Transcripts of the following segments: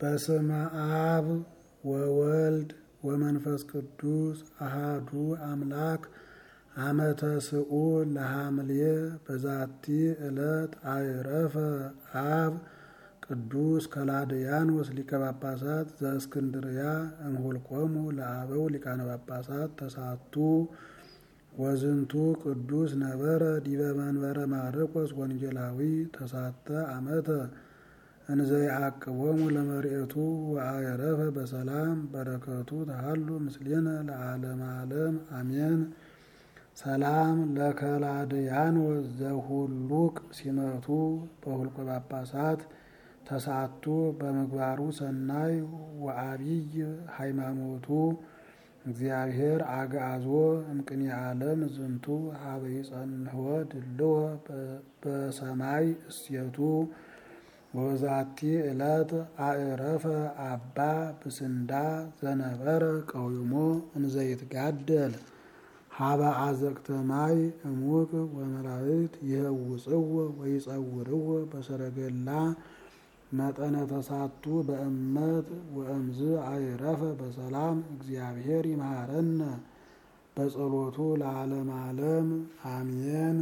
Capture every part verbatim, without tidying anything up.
በስመ አብ ወወልድ ወመንፈስ ቅዱስ አሃዱ አምላክ አመተ ስኡ ለሐምሌ በዛቲ ዕለት አይረፈ አብ ቅዱስ ከላድያኖስ ሊቀ ጳጳሳት ዘእስክንድርያ እምኍልቆሙ ለአበው ሊቃነ ጳጳሳት ተሳቱ ወዝንቱ ቅዱስ ነበረ ዲበ መንበረ ማርቆስ ወንጌላዊ ተሳተ አመተ እንዘ ያዕቅቦሙ ለመርኤቱ ወአይረፈ በሰላም በረከቱ ተሃሉ ምስሌነ ለዓለመ ዓለም አሜን። ሰላም ለከላድያኖስ ዘሁሉቅ ሲመቱ በሁልቆ ጳጳሳት ተሳቱ በምግባሩ ሰናይ ወአቢይ ሃይማኖቱ እግዚአብሔር አግዓዞ እምቅኔ ዓለም ዝንቱ ሀበ ይጸንሕዎ ድልዎ በሰማይ እስየቱ ወዛቲ ዕለት አዕረፈ አባ ብስንዳ ዘነበረ ቀዊሞ እንዘ ይትጋደል ሀበ አዘቅተ ማይ እሙቅ ወመላእክት ይህውፅዎ ወይጸውርዎ በሰረገላ መጠነ ተሳቱ በእመት ወእምዝ አይረፈ በሰላም እግዚአብሔር ይምሃረነ በጸሎቱ ለዓለመ ዓለም አሜን።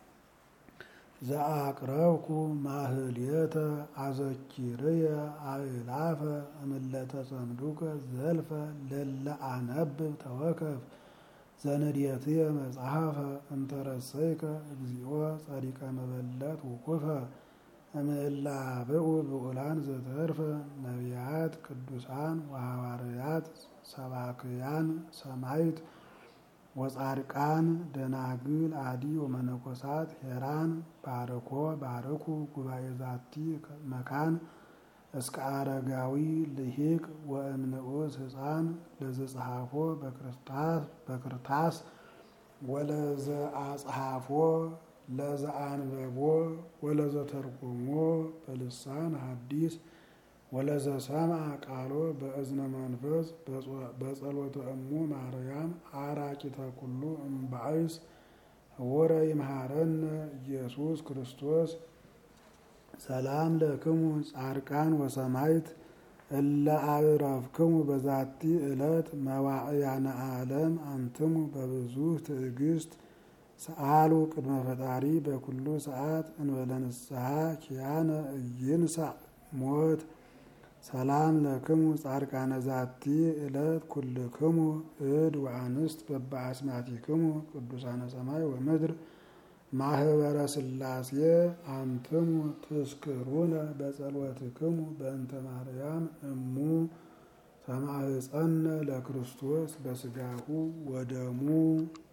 ዘአቅረብኩ ማህሌተ አዘኪርየ አእላፈ እምለተ ጸምዱከ ዘልፈ ለለ አነብብ ተወከፍ ዘንዴትየ መጽሐፈ እንተረሰይከ እግዚኦ ጸዲቀ መበለት ውኩፈ እምእለ አብኡ ብዑላን ዘተርፈ ነቢያት ቅዱሳን ወሐዋርያት ሰባክያን ሰማዕት ወጻድቃን ደናግል አዲ ወመነኮሳት ሄራን ባርኮ ባርኩ ጉባኤ ዛቲ መካን እስከ አረጋዊ ልሂቅ ወእምንዑስ ሕፃን ለዘጸሐፎ በክርታስ ወለዘአጽሐፎ ለዘአንበቦ ወለዘተርጎሞ በልሳን ሐዲስ ወለዘሰምዐ ቃሎ በእዝነ መንፈስ በጸሎተ እሙ ማርያም አራቂተ ኩሉ እምባይስ ወረ ይምሃረነ ኢየሱስ ክርስቶስ። ሰላም ለክሙ ጻድቃን ወሰማዕት እለ አዕረፍክሙ በዛቲ ዕለት መዋዕያነ ዓለም አንትሙ በብዙ ትዕግስት ሰአሉ ቅድመ ፈጣሪ በኩሉ ሰዓት እንበለ ንስሐ ኪያነ ኢይንሣእ ሞት። ሰላም ለክሙ ጻድቃነ ዛቲ ዕለት ኩልክሙ እድ ወአንስት በበአስማቲክሙ ቅዱሳነ ሰማይ ወምድር ማህበረ ሥላሴ አንትሙ ትስክሩነ በጸሎትክሙ በእንተ ማርያም እሙ ተማህፀነ ለክርስቶስ በስጋሁ ወደሙ